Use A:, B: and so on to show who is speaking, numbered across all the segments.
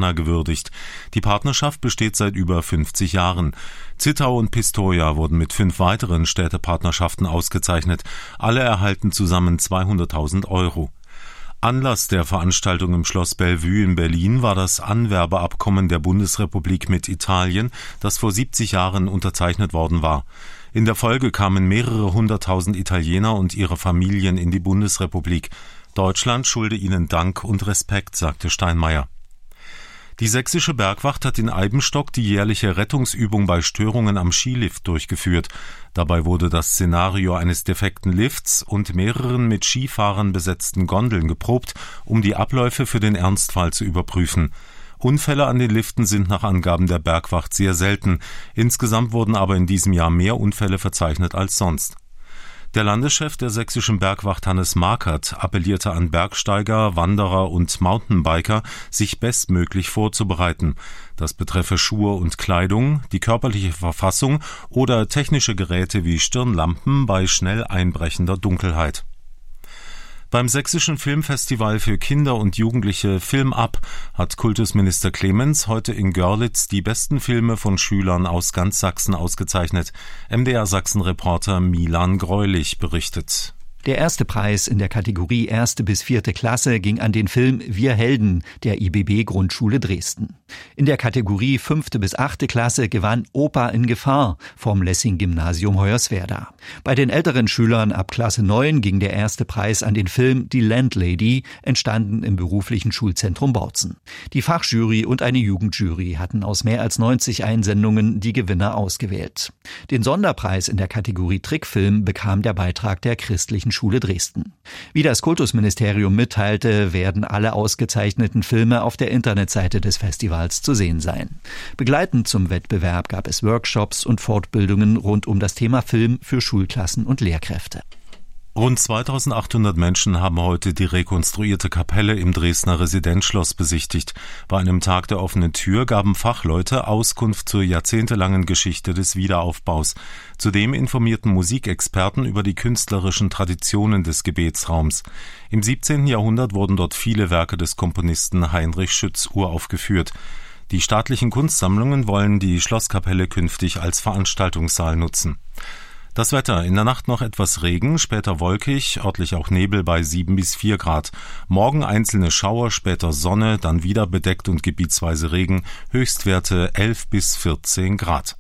A: Indiana gewürdigt. Die Partnerschaft besteht seit über 50 Jahren. Zittau und Pistoia wurden mit 5 weiteren Städtepartnerschaften ausgezeichnet. Alle erhalten zusammen 200.000 Euro. Anlass der Veranstaltung im Schloss Bellevue in Berlin war das Anwerbeabkommen der Bundesrepublik mit Italien, das vor 70 Jahren unterzeichnet worden war. In der Folge kamen mehrere 100.000 Italiener und ihre Familien in die Bundesrepublik. Deutschland schulde ihnen Dank und Respekt, sagte Steinmeier. Die Sächsische Bergwacht hat in Eibenstock die jährliche Rettungsübung bei Störungen am Skilift durchgeführt. Dabei wurde das Szenario eines defekten Lifts und mehreren mit Skifahrern besetzten Gondeln geprobt, um die Abläufe für den Ernstfall zu überprüfen. Unfälle an den Liften sind nach Angaben der Bergwacht sehr selten. Insgesamt wurden aber in diesem Jahr mehr Unfälle verzeichnet als sonst. Der Landeschef der Sächsischen Bergwacht Hannes Markert appellierte an Bergsteiger, Wanderer und Mountainbiker, sich bestmöglich vorzubereiten. Das betreffe Schuhe und Kleidung, die körperliche Verfassung oder technische Geräte wie Stirnlampen bei schnell einbrechender Dunkelheit. Beim Sächsischen Filmfestival für Kinder und Jugendliche Film ab hat Kultusminister Clemens heute in Görlitz die besten Filme von Schülern aus ganz Sachsen ausgezeichnet. MDR-Sachsen-Reporter Milan Greulich berichtet.
B: Der erste Preis in der Kategorie 1. bis 4. Klasse ging an den Film Wir Helden der IBB Grundschule Dresden. In der Kategorie 5. bis 8. Klasse gewann Opa in Gefahr vom Lessing-Gymnasium Hoyerswerda. Bei den älteren Schülern ab Klasse 9 ging der erste Preis an den Film Die Landlady, entstanden im beruflichen Schulzentrum Bautzen. Die Fachjury und eine Jugendjury hatten aus mehr als 90 Einsendungen die Gewinner ausgewählt. Den Sonderpreis in der Kategorie Trickfilm bekam der Beitrag der Christlichen Schule Dresden. Wie das Kultusministerium mitteilte, werden alle ausgezeichneten Filme auf der Internetseite des Festivals zu sehen sein. Begleitend zum Wettbewerb gab es Workshops und Fortbildungen rund um das Thema Film für Schulklassen und Lehrkräfte.
A: Rund 2800 Menschen haben heute die rekonstruierte Kapelle im Dresdner Residenzschloss besichtigt. Bei einem Tag der offenen Tür gaben Fachleute Auskunft zur jahrzehntelangen Geschichte des Wiederaufbaus. Zudem informierten Musikexperten über die künstlerischen Traditionen des Gebetsraums. Im 17. Jahrhundert wurden dort viele Werke des Komponisten Heinrich Schütz uraufgeführt. Die staatlichen Kunstsammlungen wollen die Schlosskapelle künftig als Veranstaltungssaal nutzen. Das Wetter: in der Nacht noch etwas Regen, später wolkig, örtlich auch Nebel bei 7 bis 4 Grad. Morgen einzelne Schauer, später Sonne, dann wieder bedeckt und gebietsweise Regen, Höchstwerte 11 bis 14 Grad.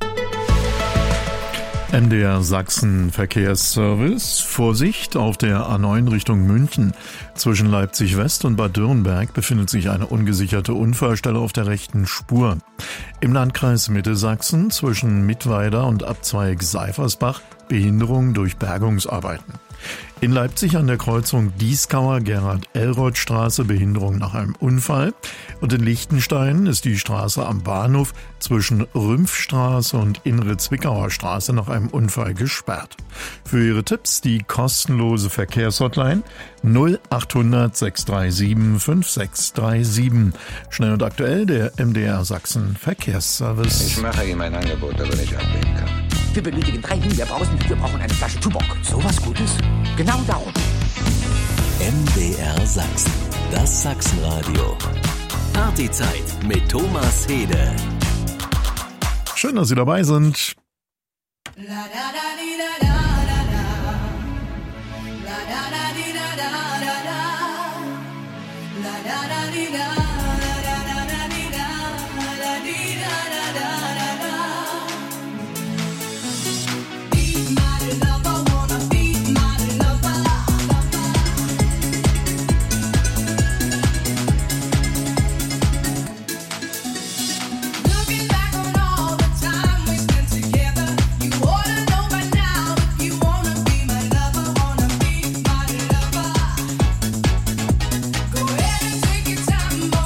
C: MDR Sachsen Verkehrsservice. Vorsicht auf der A9 Richtung München. Zwischen Leipzig West und Bad Dürrenberg befindet sich eine ungesicherte Unfallstelle auf der rechten Spur. Im Landkreis Mitte Sachsen zwischen Mittweida und Abzweig Seifersbach Behinderung durch Bergungsarbeiten. In Leipzig an der Kreuzung Dieskauer Gerhard-Elroth-Straße Behinderung nach einem Unfall. Und in Lichtenstein ist die Straße am Bahnhof zwischen Rümpfstraße und Innere Zwickauer Straße nach einem Unfall gesperrt. Für Ihre Tipps die kostenlose Verkehrshotline 0800 637 5637. Schnell und aktuell der MDR Sachsen Verkehrsservice.
D: Ich mache ihm ein Angebot, das er nicht ablehnen kann.
E: Wir benötigen 3 Himbeerbrausen, wir brauchen eine Flasche Tuborg. So was Gutes? Genau darum.
F: MDR Sachsen, das Sachsenradio. Partyzeit mit Thomas Hede.
C: Schön, dass Sie dabei sind.
G: Go ahead and take your time.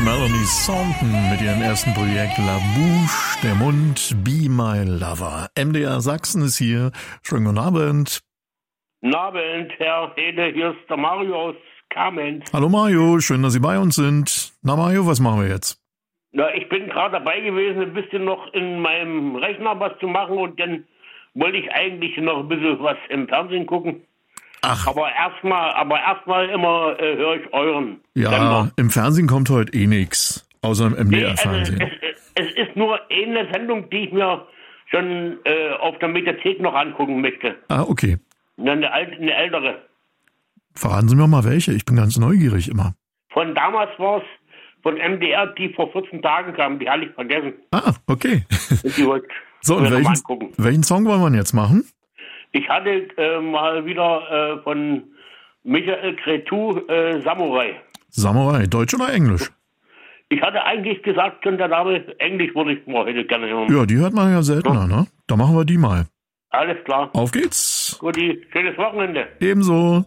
C: Melanie Thornton mit ihrem ersten Projekt La Bouche, der Mund, Be My Lover. MDR Sachsen ist hier. Schönen guten Abend.
G: Guten Abend, Herr Hede, hier ist der Mario aus Kamenz.
C: Hallo Mario, schön, dass Sie bei uns sind. Na Mario, was machen wir jetzt?
G: Na, ich bin gerade dabei gewesen, ein bisschen noch in meinem Rechner was zu machen und dann wollte ich eigentlich noch ein bisschen was im Fernsehen gucken.
C: Ach.
G: Aber erstmal immer höre ich euren
C: Ja,
G: Sender.
C: im Fernsehen kommt heute eh nichts, außer im
G: Nee,
C: MDR-Fernsehen.
G: es ist nur eine Sendung, die ich mir schon auf der Mediathek noch angucken möchte.
C: Ah, okay.
G: Eine ältere.
C: Verraten Sie mir mal welche, ich bin ganz neugierig immer.
G: Von damals war es von MDR, die vor 14 Tagen kam, die habe ich vergessen.
C: Ah, okay.
G: Und die wollte
C: So, und
G: ich mir noch mal angucken.
C: welchen Song wollen wir denn jetzt machen?
G: Ich hatte mal wieder von Michael Cretu Samurai.
C: Samurai, Deutsch oder Englisch?
G: Ich hatte eigentlich gesagt, schon der Name Englisch würde ich mal heute gerne hören.
C: Ja, die hört man ja seltener, ne? Da machen wir die mal.
G: Alles klar.
C: Auf geht's.
G: Guti, schönes Wochenende.
C: Ebenso.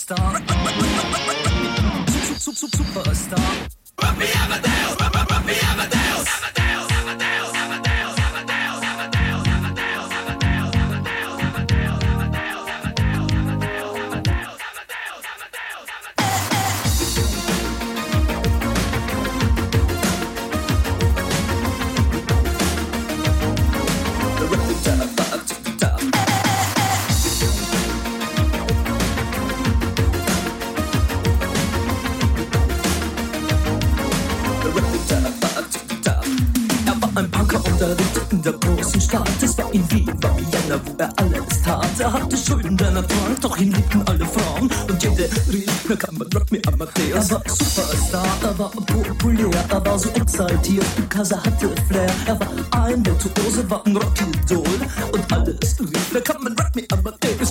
H: Superstar. Superstar. Rock me Amadeus, rock me Amadeus. In der großen Stadt, es war in Wien, war Vienna, wo er alles tat. Er hatte Schulden, denn er trank, doch ihn liebten alle Frauen. Und jede rief, na kann man Rock me Amadeus. Er war Superstar, er war populär, er war so exaltiert, because er hatte Flair. Er war ein Virtuose, war ein Rockidol. Und alles rief, na kann man Rock me Amadeus.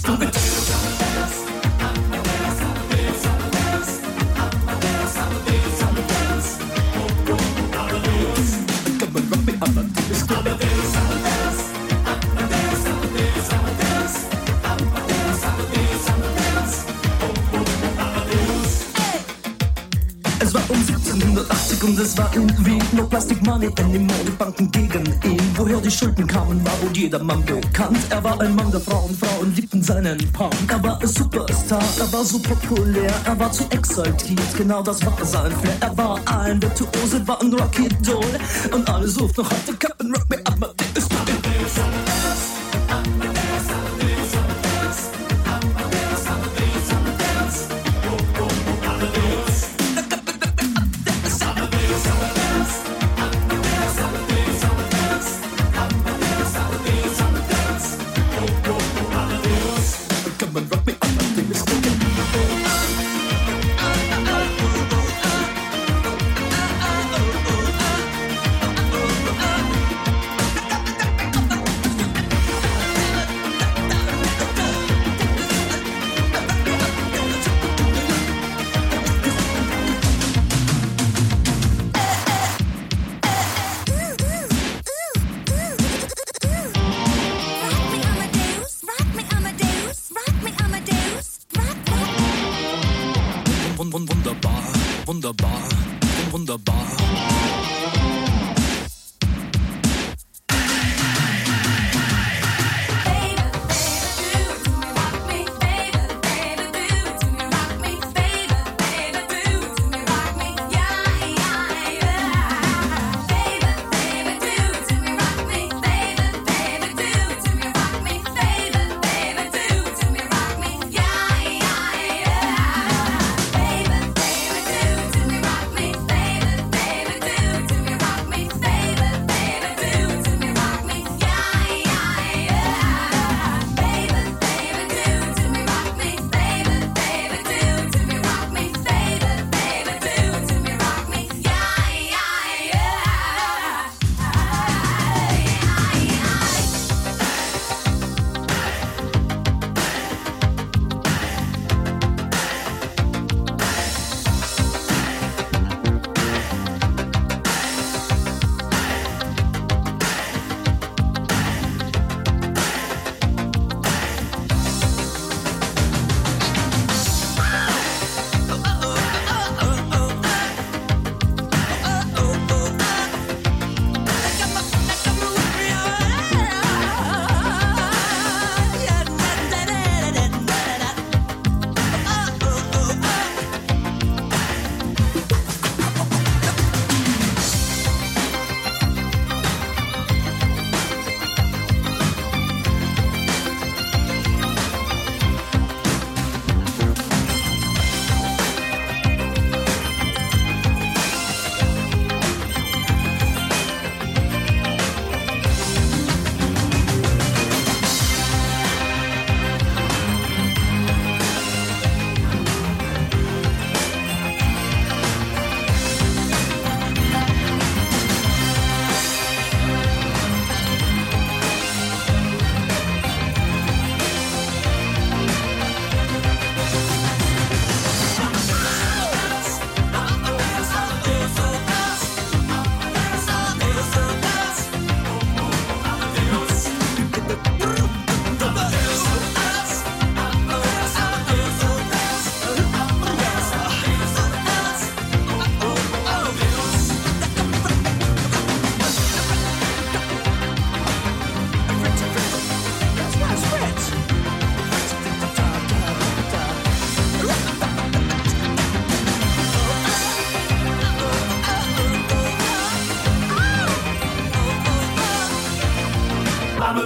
H: Es war um 1780 und es war in Wien. No Plastic Money anymore, die Banken gegen ihn. Woher die Schulden kamen, war wohl jedermann bekannt. Er war ein Mann der Frauen, Frauen liebten seinen Punk. Er war ein Superstar, er war so populär, er war zu exaltiert, genau das war sein Flair. Er war ein Virtuose, war ein Rockidol. Und alle suchten noch heute Captain Rock me Amadeus.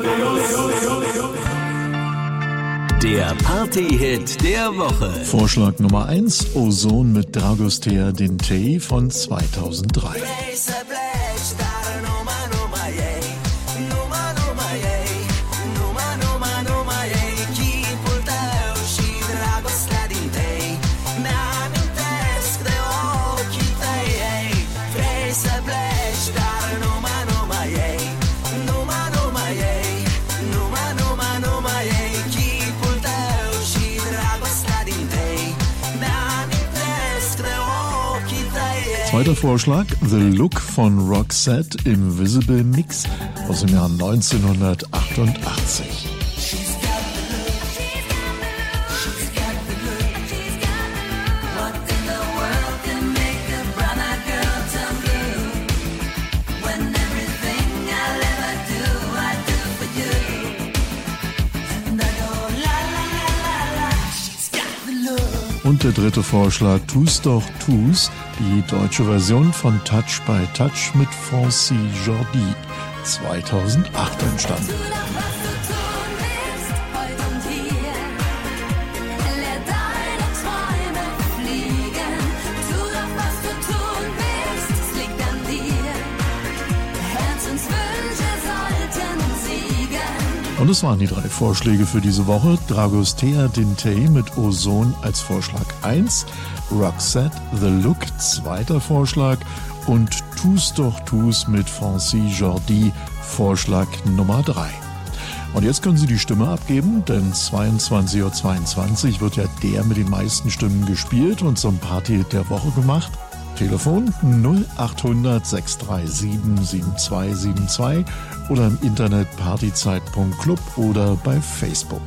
F: Der Party-Hit der Woche.
C: Vorschlag Nummer 1, Ozon mit Dragostea Dintei von 2003. Zweiter Vorschlag, The Look von Roxette im Visible Mix aus dem Jahr 1988. Und der dritte Vorschlag, Tous doch Tous, die deutsche Version von Touch by Touch mit Francis Jordi, 2008 entstanden. Und es waren die 3 Vorschläge für diese Woche. Dragostea Dintei mit Ozon als Vorschlag 1, Roxette, The Look, zweiter Vorschlag und Tous doch Tous mit Francis Jordi, Vorschlag Nummer 3. Und jetzt können Sie die Stimme abgeben, denn 22:22 Uhr wird ja der mit den meisten Stimmen gespielt und zum Party der Woche gemacht. Telefon 0800 637 7272 oder im Internet partyzeit.club oder bei Facebook.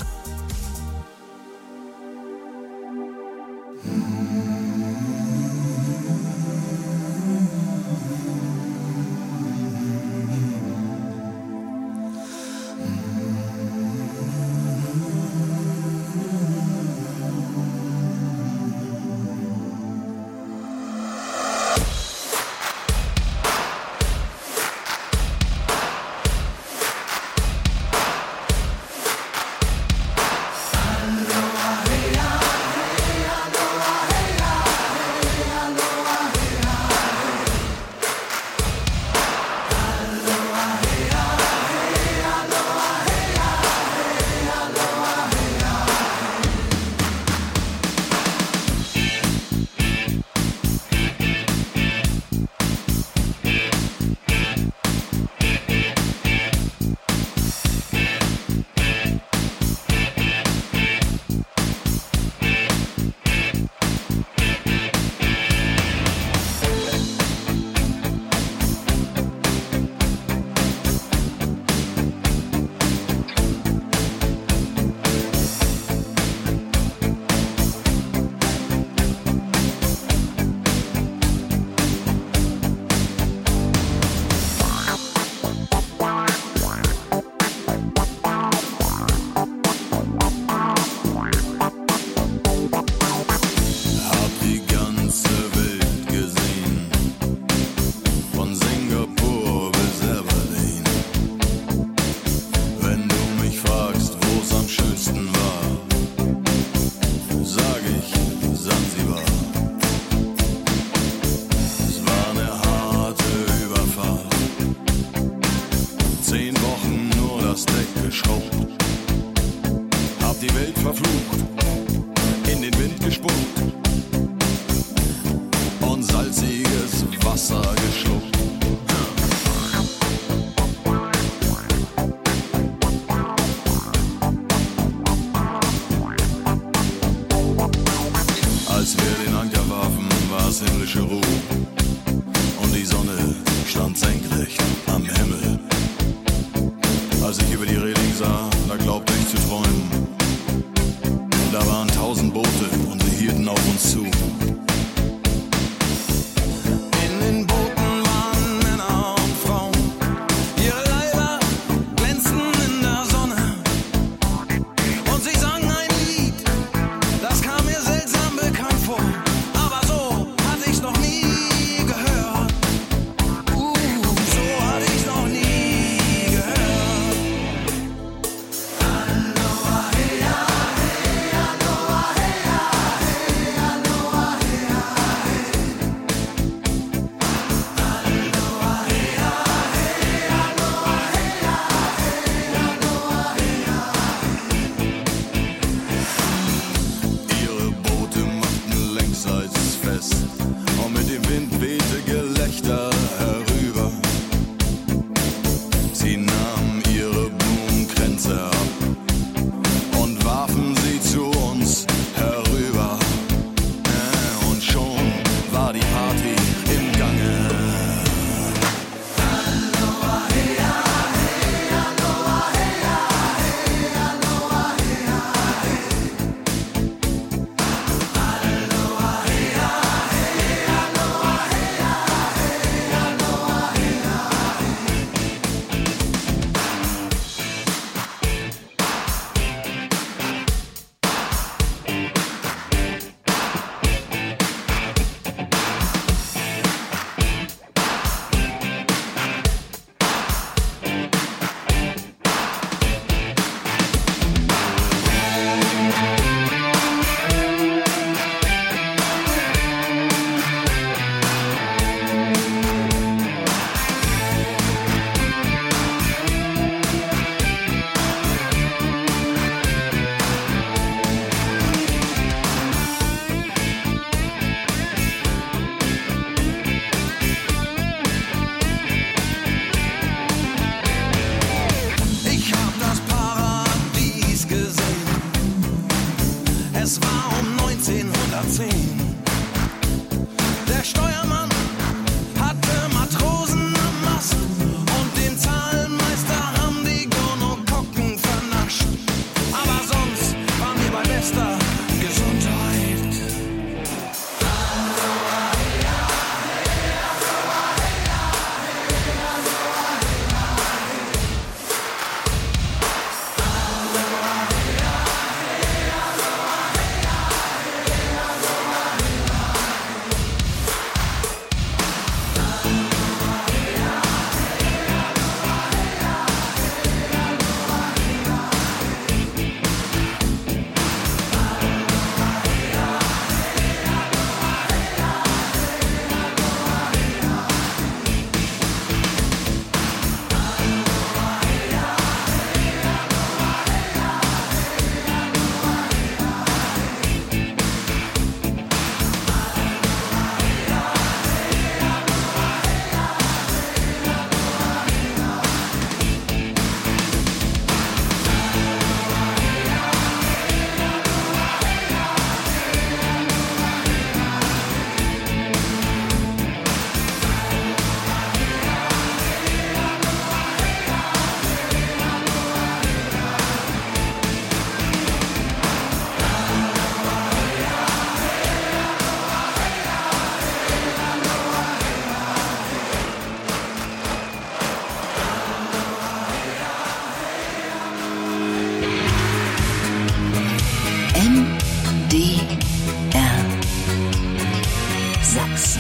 F: Sachsen.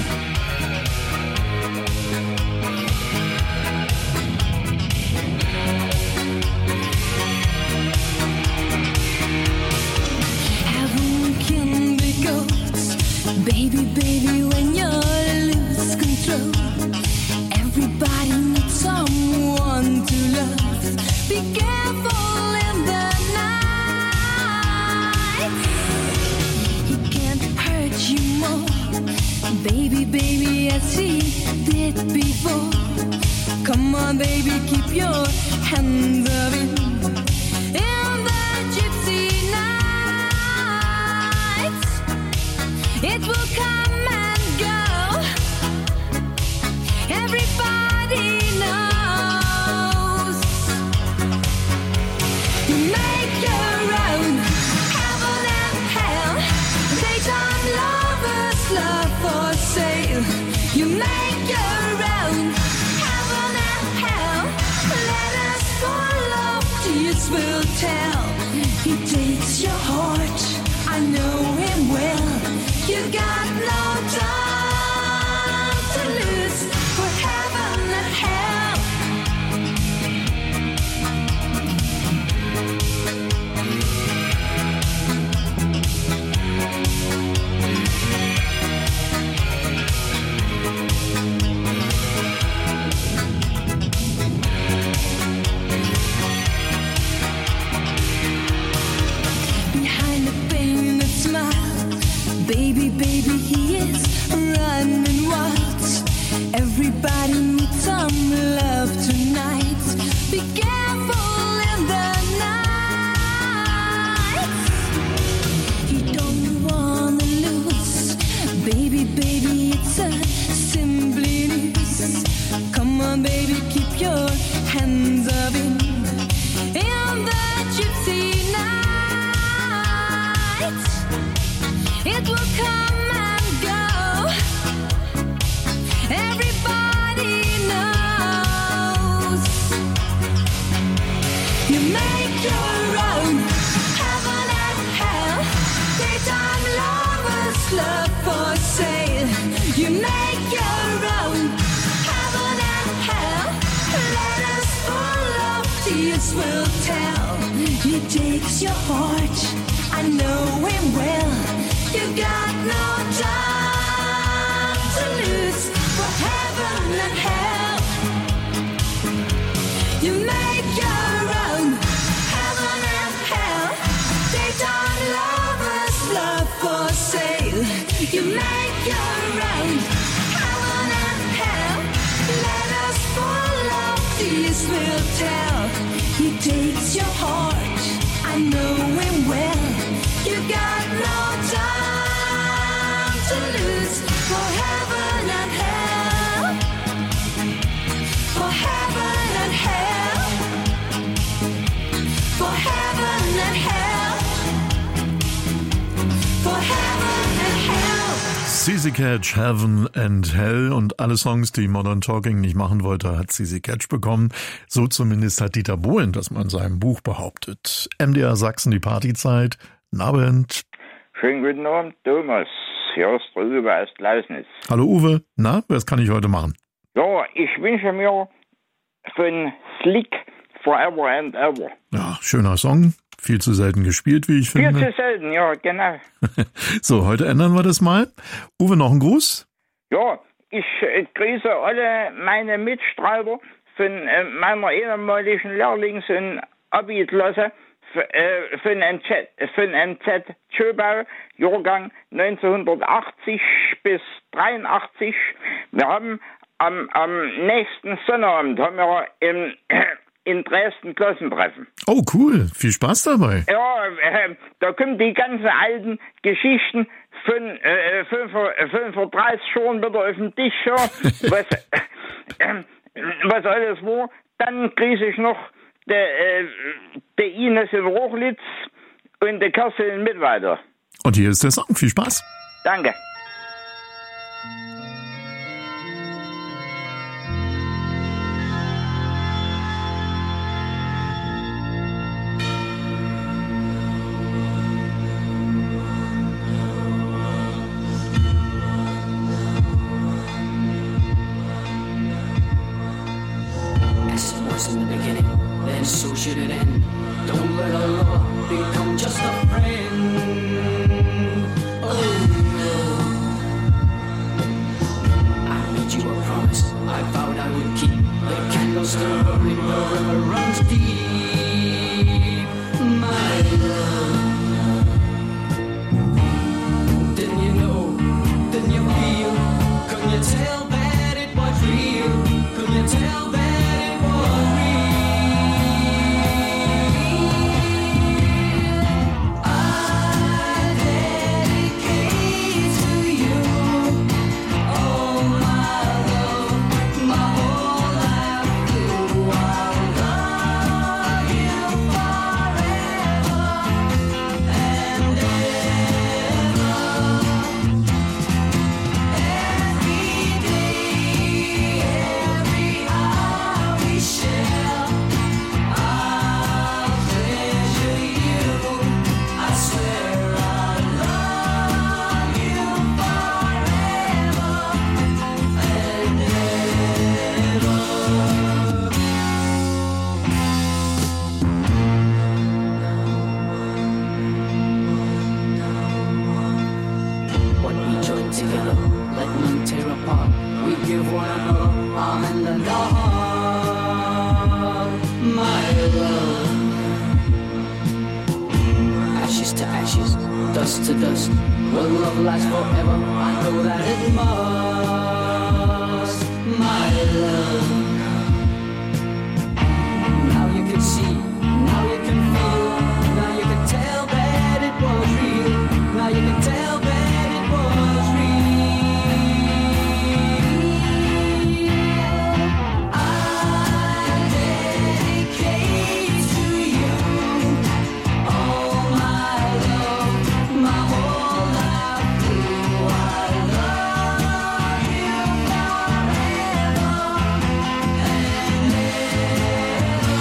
I: Baby, baby, when you lose control, everybody needs someone to love. Be careful in the night. He can't hurt you more, baby, baby, as he did before. Come on, baby, keep your hands up in the gypsy night. It will come and go. Everybody knows. You make your own heaven and hell. Daytime lovers, love for sale. You make your own heaven and hell. Let us follow, tears will tell. He takes your heart, I know him well. You got no time to lose for heaven and hell. Behind the painted smile, baby, baby, he is running wild. Everybody needs some love tonight. Be careful in the night. He don't wanna lose. Baby, baby, it's a simply news. Come on, baby, keep your hands up in the gypsy night. It will come and go. Everybody knows. You make your own heaven and hell. Daytime lovers, love for sale. You make your own heaven and hell. Let us follow, tears will tell. He takes your heart, I know him well. You got no time to lose for heaven and hell. You make your own heaven and hell. Daytime lovers, love for sale. You make your own heaven and hell. Let us follow, tears will tell. He takes your heart, I know him well. You got no time to lose for heaven and hell. For heaven and hell. For heaven and hell. For heaven and hell.
C: CeCe Catch, Heaven and Hell, und alle Songs, die Modern Talking nicht machen wollte, hat CeCe Catch bekommen. So zumindest hat Dieter Bohlen das mal in seinem Buch behauptet. MDR Sachsen, die Partyzeit. Guten Abend.
J: Schönen guten Abend, Thomas. Hier ist der Uwe aus Gleisnitz.
C: Hallo Uwe, na, was kann ich heute machen?
J: Ja, ich wünsche mir von Slick Forever and Ever.
C: Ja, schöner Song. Viel zu selten gespielt, wie ich finde.
J: Viel zu selten, ja, genau.
C: So, heute ändern wir das mal. Uwe, noch ein Gruß?
J: Ja, ich grüße alle meine Mitstreiter von meiner ehemaligen Lehrlings- und Abi-Klasse von NZ Schöbau, Jahrgang 1980 bis 83. Wir haben am nächsten Sonnabend haben wir in Dresden Klassentreffen.
C: Oh, cool. Viel Spaß dabei.
J: Ja, da kommen die ganzen alten Geschichten von 35 schon wieder auf den Tisch, ja, was alles war. Dann kriege ich noch der Ines in Rochlitz und der Kerstin in Mittweida.
C: Und hier ist der Song. Viel Spaß.
J: Danke.
H: should it end? Don't let a lover become just a friend. Oh no. I made you a promise I vowed I would keep. The candle still burning, the river runs deep. My love. Didn't you know? Didn't you feel? Couldn't you tell that it was real? Couldn't you tell that it was real? I dedicate to you all my love, my whole life through. I'll love you forever and ever. Every day, every hour we share, I'll treasure you. I swear I'll love you forever and ever. When we join together, let none tear apart. We give one another our hand and our heart. My love. Ashes to ashes, dust to dust. Will love last forever? I know that it must. My love. Now you can see, now you can feel, now you can tell that it was real. Now you can tell that it was real. I dedicate to you all my love, my whole life through. I love you forever and ever.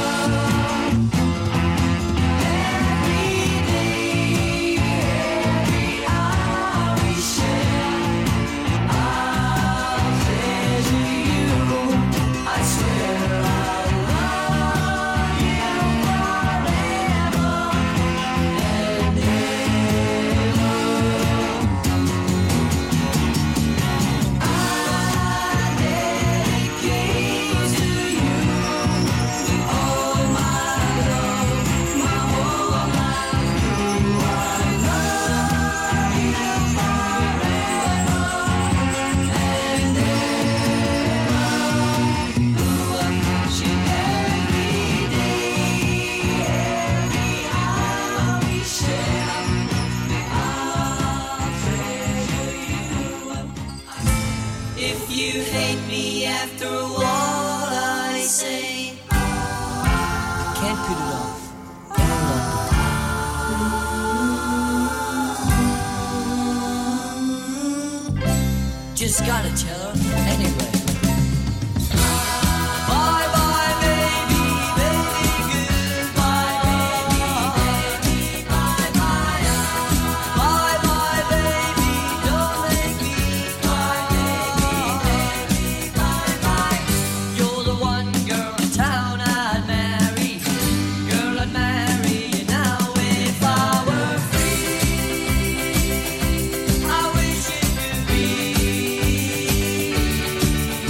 H: Every day, every hour we share, I'll treasure you. I swear I'll love you forever and ever. I dedicate to you all my love, my whole life through. I love you forever and ever. Ooh, I want you every day, every hour we share. I'll treasure you. If you hate me after all I say, can't put it off any longer. Just gotta tell her anyway. Bye bye baby, baby goodbye baby, bye bye. Bye bye baby, don't make me cry baby, bye bye. You're the one girl in town I'd marry. Girl I'd marry you now if I were free. I wish it could be.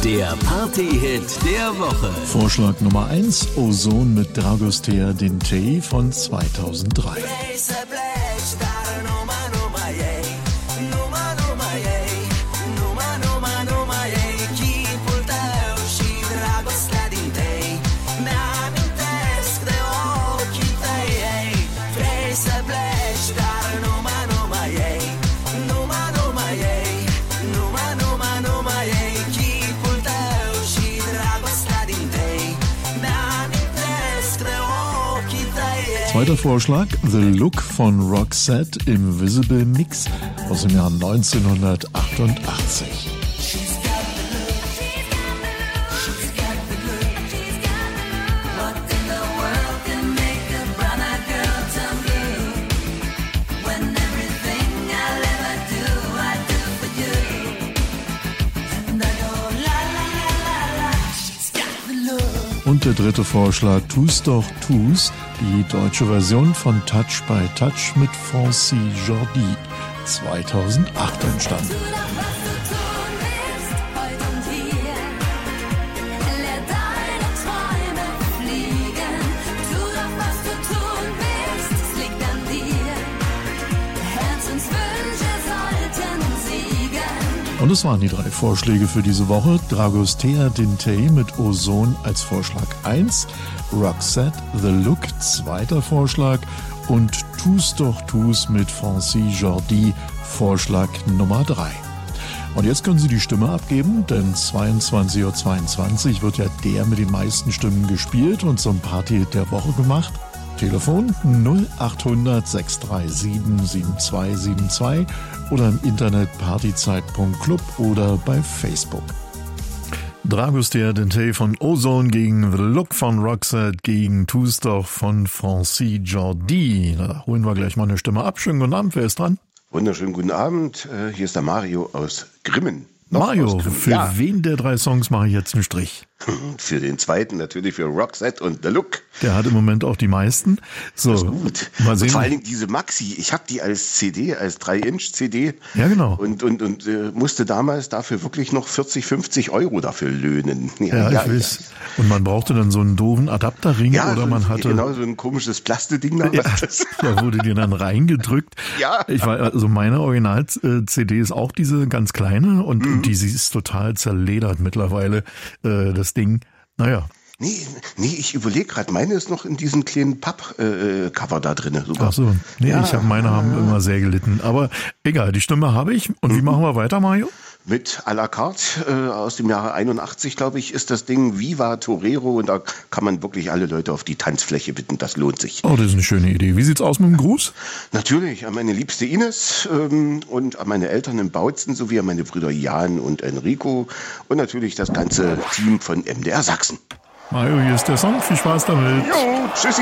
F: Der Party-Hit der Woche.
C: Vorschlag Nummer 1, Ozon mit Dragostea Dintei von 2003. Zweiter Vorschlag, The Look von Roxette im Visible Mix aus dem Jahr 1988. Und der dritte Vorschlag, Tu's doch Tu's, die deutsche Version von Touch by Touch mit Francis Jordi, 2008 entstanden. Und das waren die 3 Vorschläge für diese Woche. Dragostea Dintei mit Ozon als Vorschlag 1, Roxette, The Look, zweiter Vorschlag und Tu's doch Tu's mit Francis Jordi, Vorschlag Nummer 3. Und jetzt können Sie die Stimme abgeben, denn 22:22 Uhr wird ja der mit den meisten Stimmen gespielt und zum Party der Woche gemacht. Telefon 0800 637 7272 oder im Internet partyzeit.club oder bei Facebook. Dragostea Dintei von Ozon gegen The Look von Roxette gegen Tu's doch von Francis Jordi. Da holen wir gleich mal eine Stimme ab. Schönen guten Abend, wer ist dran?
K: Wunderschönen guten Abend, hier ist der Mario aus Grimmen.
C: Mario, für wen der 3 Songs mache ich jetzt einen Strich?
K: Für den zweiten natürlich für Roxette und The Look.
C: Der hat im Moment auch die meisten. So,
K: das ist gut.
C: Mal sehen.
K: Und vor allen Dingen diese Maxi, ich habe die als CD, als 3-Inch-CD.
C: Ja, genau.
K: Und musste damals dafür wirklich noch 40, 50 Euro dafür löhnen.
C: Ja, ich weiß. Ja. Und man brauchte dann so einen doofen Adapterring oder
K: so,
C: man hatte...
K: Genau, so ein komisches Plasteding.
C: Da wurde dir dann reingedrückt.
K: Ja.
C: Also meine Original-CD ist auch diese ganz kleine und die ist total zerledert mittlerweile, das Ding. Naja.
K: Nee, ich überlege gerade, meine ist noch in diesem kleinen Papp-Cover da drin.
C: Ach so, nee, ja. Meine haben immer sehr gelitten. Aber egal, die Stimme habe ich. Und wie machen wir weiter, Mario?
K: Mit à la carte aus dem Jahre 81, glaube ich, ist das Ding Viva Torero und da kann man wirklich alle Leute auf die Tanzfläche bitten, das lohnt sich.
C: Oh, das ist eine schöne Idee. Wie sieht's aus mit dem Gruß?
K: Natürlich, an meine liebste Ines und an meine Eltern in Bautzen sowie an meine Brüder Jan und Enrico und natürlich das ganze Team von MDR Sachsen.
C: Mario, hier ist der Song. Viel Spaß damit.
K: Jo, tschüssi.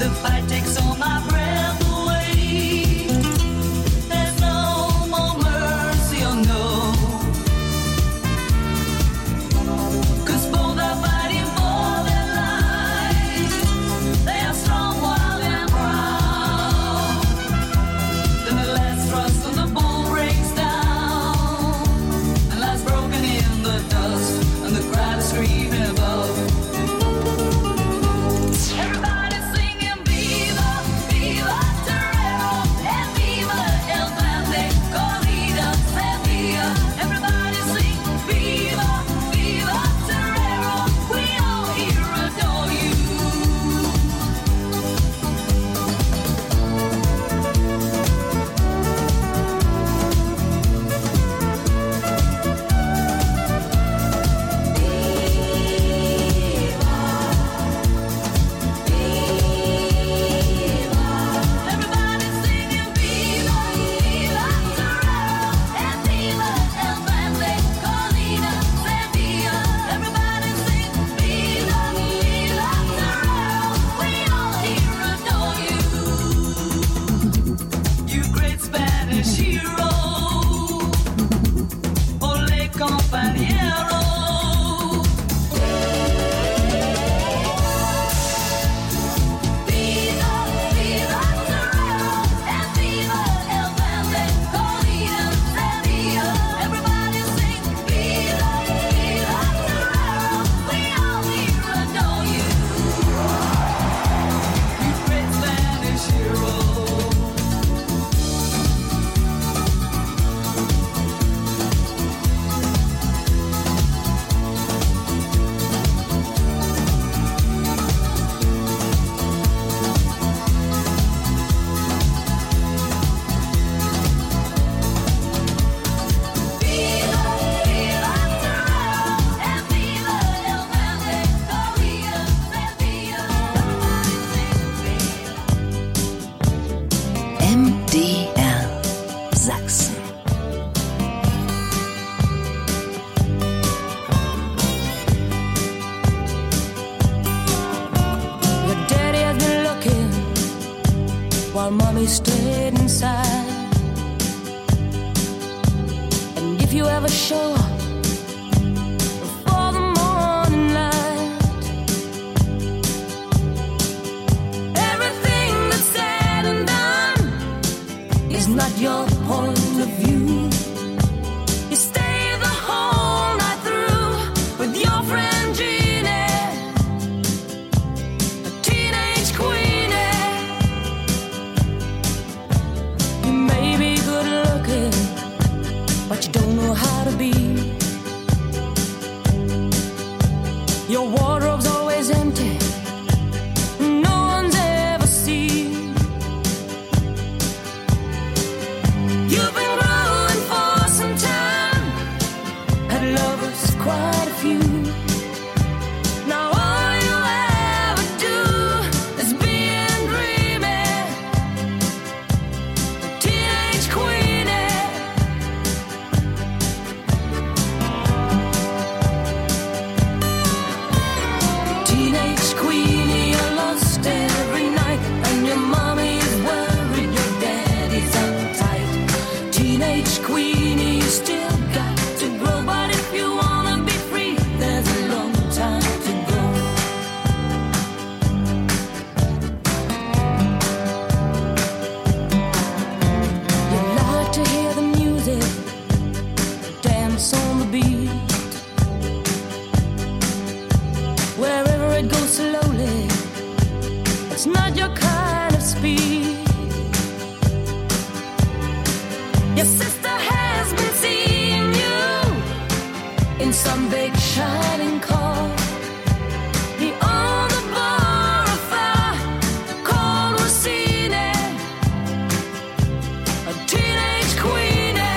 H: The fight takes all my breath away. There's no more mercy or no. 'Cause both are fighting for their lives. They are strong, wild and proud. Then the last thrust of the bull breaks down and lies broken in the dust, and the crowd is screaming above. Everybody's singing Viva, Viva Torero, and Viva El Grande, Corrida, Sevilla. Everybody sing Viva, Viva Torero, we all here adore you. Everybody's singing Viva, Viva Torero, and Viva El Grande, Corrida, Sevilla. Everybody sing Viva, Viva Torero, we all here adore you. You great Spanish hero, ole compañero. Viva, Viva Torero, and Viva El Grande, Corrida, Sevilla. Everybody sing Viva, Viva Torero, we all here adore you. You great Spanish hero. Viva, Viva Torero, and Viva El Grande, Corrida, Sevilla.
F: MDR Sachsen.
H: Your daddy has been looking while mommy stayed inside. And if you ever show up before the morning light, everything that's said and done is not your point of view. You stay the whole night through with your friend Jeannie, a teenage queenie. You may be good looking, but you don't know how to be. Your wardrobe's always empty, no one's ever seen. You've been growing for some time, had lovers quite a few. Now all you ever do is be and dreamy, teenage queenie. Teenage queenie, you're lost every night, and your mommy is worried, your daddy's uptight. Teenage queenie, you still got to grow, but if you wanna be free, there's a long time to go. You like to hear the music, dance on the beat. Wherever it goes slowly, it's not your kind of speed. Your sister has been seeing you in some big shining car. The on the bar affair called Rossini, a teenage queenie.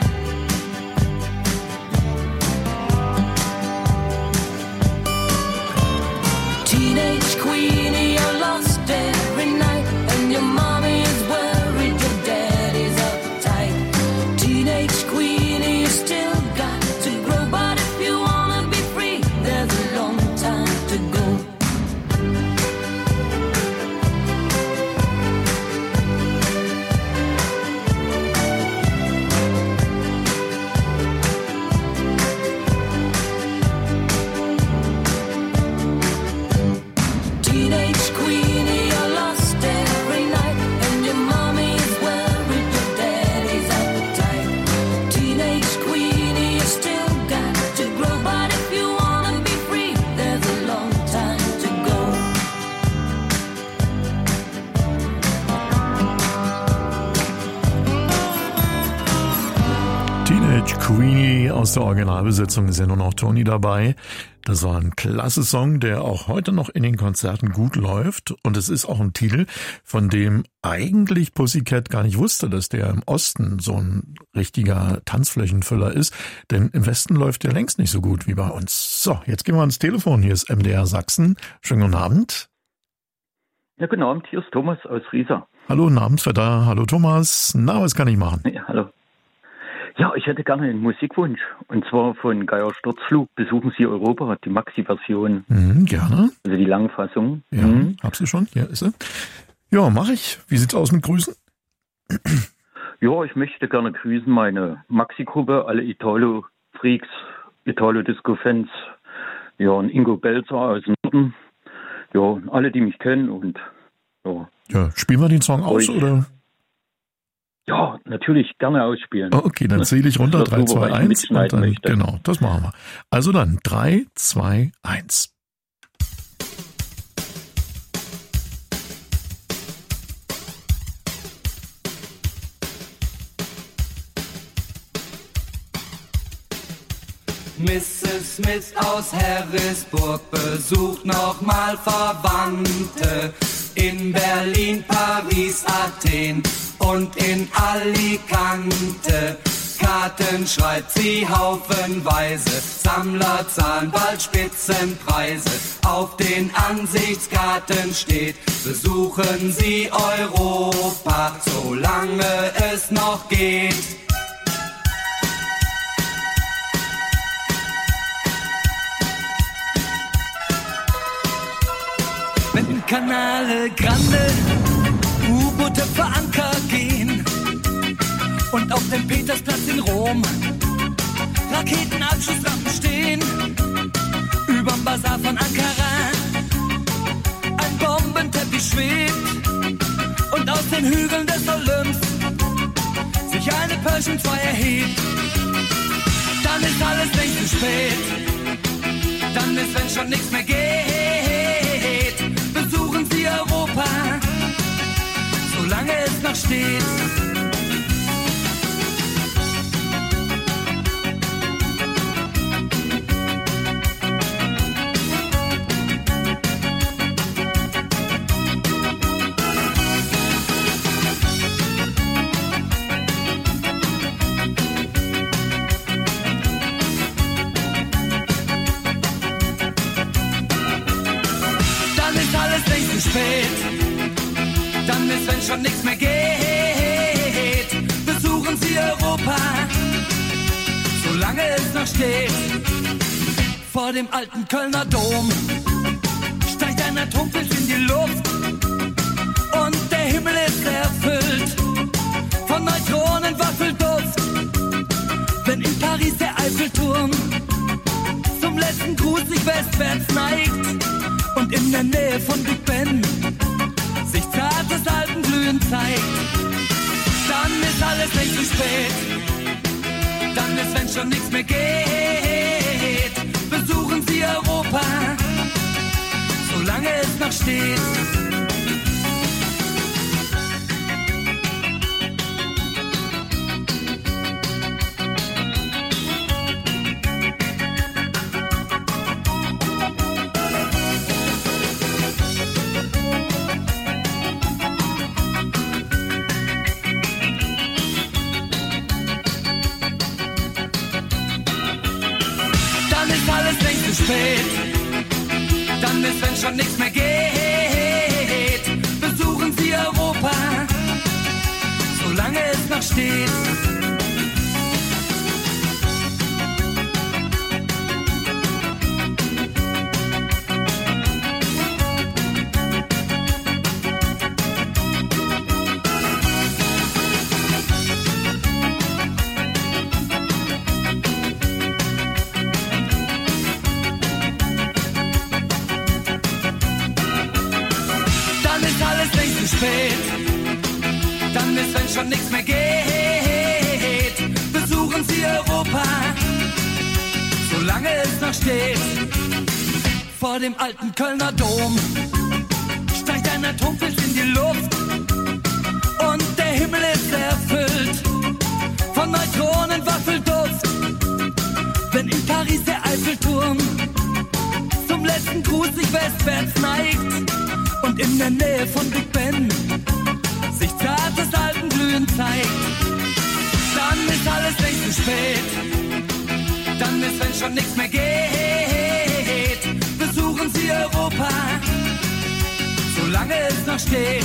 H: Teenage queenie, you're lost every night, and your mommy is worried, your daddy's uptight. Teenage queenie, you still got to grow, but if you wanna
C: Nee, aus der Originalbesetzung ist ja nur noch Tony dabei. Das war ein klasse Song, der auch heute noch in den Konzerten gut läuft. Und es ist auch ein Titel, von dem eigentlich Pussycat gar nicht wusste, dass der im Osten so ein richtiger Tanzflächenfüller ist. Denn im Westen läuft der längst nicht so gut wie bei uns. So, jetzt gehen wir ans Telefon. Hier ist MDR Sachsen. Schönen guten Abend.
L: Ja, guten Abend. Hier ist Thomas aus Riesa.
C: Hallo, Namensvetter. Hallo, Thomas. Na, was kann ich machen?
L: Ja, hallo. Ja, ich hätte gerne einen Musikwunsch. Und zwar von Geier Sturzflug. Besuchen Sie Europa, die Maxi-Version.
C: Gerne.
L: Also die Langfassung.
C: Ja, hab sie schon. Hier ist sie. Ja, mach ich. Wie sieht's aus mit Grüßen?
L: Ja, ich möchte gerne grüßen meine Maxi-Gruppe, alle Italo-Freaks, Italo-Disco-Fans. Ja, und Ingo Belzer aus dem Norden. Ja, alle, die mich kennen und ja.
C: Ja, spielen wir den Song aus, oder?
L: Ja, natürlich, gerne ausspielen.
C: Okay, dann zähle ich runter, 3, 2, 1. Und dann, genau, das machen wir. Also dann, 3, 2, 1.
M: Mrs. Smith aus Harrisburg besucht nochmal Verwandte in Berlin, Paris, Athen und in Alicante. Karten schreibt sie haufenweise, Sammler zahlen bald Spitzenpreise. Auf den Ansichtskarten steht, besuchen Sie Europa, solange es noch geht. Wenn Canale Grande U-Boote für Anker gehen und auf dem Petersplatz in Rom Raketenabschussrampen stehen, überm Bazar von Ankara ein Bombenteppich schwebt und aus den Hügeln des Olymps sich eine Pershing 2 erhebt, dann ist alles längst zu spät, dann ist, wenn schon nichts mehr geht, besuchen Sie Europa, solange es noch steht. Dann ist, wenn schon nichts mehr geht, besuchen Sie Europa, solange es noch steht. Vor dem alten Kölner Dom steigt ein Atompilz in die Luft und der Himmel ist erfüllt von Neutronenwaffelduft. Wenn in Paris der Eiffelturm zum letzten Gruß sich westwärts neigt und in der Nähe von Big Ben sich zartes Alpenglühen zeigt, dann ist alles längst zu spät. Dann ist, wenn schon nichts mehr geht, besuchen Sie Europa, solange es noch steht. Dann ist, wenn schon nichts mehr geht, besuchen Sie Europa, solange es noch steht. Dann ist, wenn schon nichts mehr geht, besuchen Sie Europa, solange es noch steht. Vor dem alten Kölner Dom steigt ein Atompilz in die Luft und der Himmel ist erfüllt von Neutronenwaffelduft. Wenn in Paris der Eiffelturm zum letzten Gruß sich westwärts neigt und in der Nähe von Big Ben sich zartes Alpenglühen zeigt, dann ist alles längst zu spät. Dann ist, wenn schon nichts mehr geht, besuchen Sie Europa, solange es noch steht.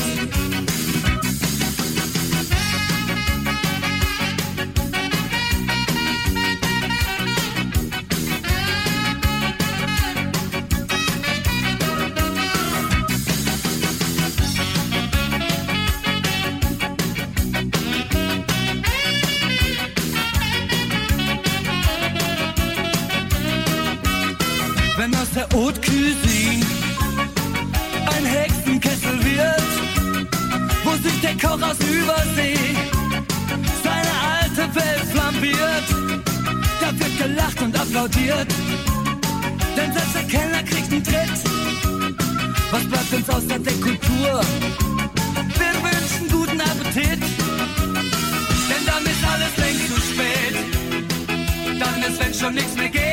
M: Wenn aus der Haute Cuisine ein Hexenkessel wird, wo sich der Koch aus Übersee seine alte Welt flambiert, da wird gelacht und applaudiert, denn selbst der Kellner kriegt einen Tritt. Was bleibt uns außer der Kultur? Wir wünschen guten Appetit, denn dann ist alles längst zu spät. Dann ist, wenn schon nichts mehr geht,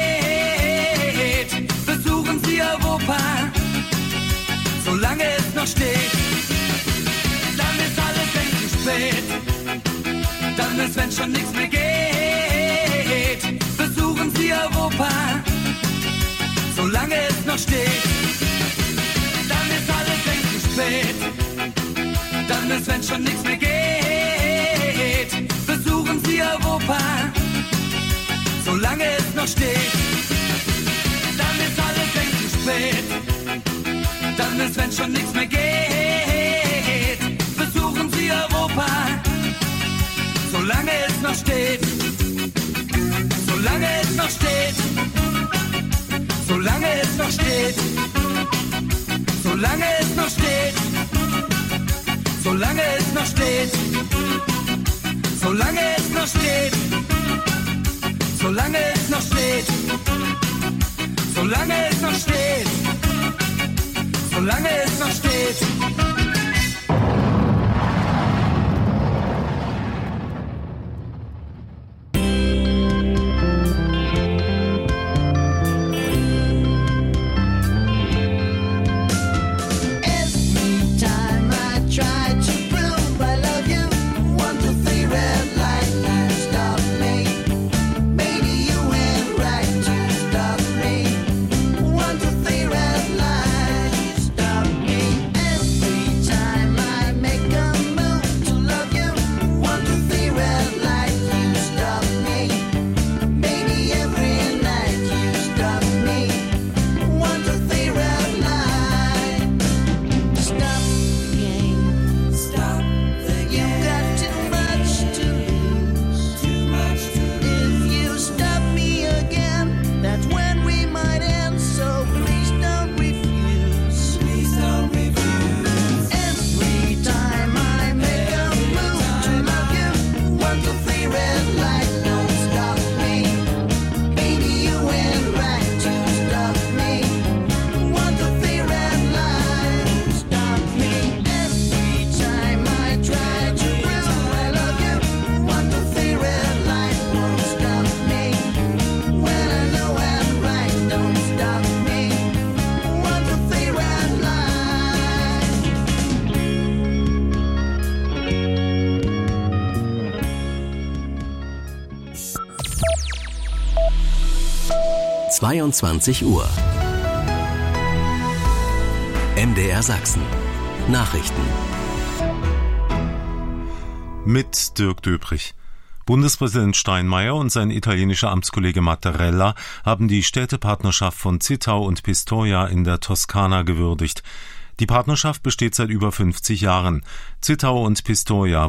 M: besuchen Sie Europa, solange es noch steht. Dann ist alles längst zu spät. Dann ist, wenn schon nichts mehr geht, besuchen Sie Europa, solange es noch steht. Dann ist alles längst zu spät. Dann ist, wenn schon nichts mehr geht, besuchen Sie Europa, solange es noch steht. Dann ist alles längst zu spät. Dann ist, wenn schon nichts mehr geht, besuchen Sie Europa, solange es noch steht. Solange es noch steht. Solange es noch steht. Solange es noch steht. Solange es noch steht. Solange es noch steht. Solange es noch steht. Solange es noch steht. Solange es noch steht.
F: Uhr. MDR Sachsen. Nachrichten.
A: Mit Dirk Döbrich. Bundespräsident Steinmeier und sein italienischer Amtskollege Mattarella haben die Städtepartnerschaft von Zittau und Pistoia in der Toskana gewürdigt. Die Partnerschaft besteht seit über 50 Jahren. Zittau und Pistoia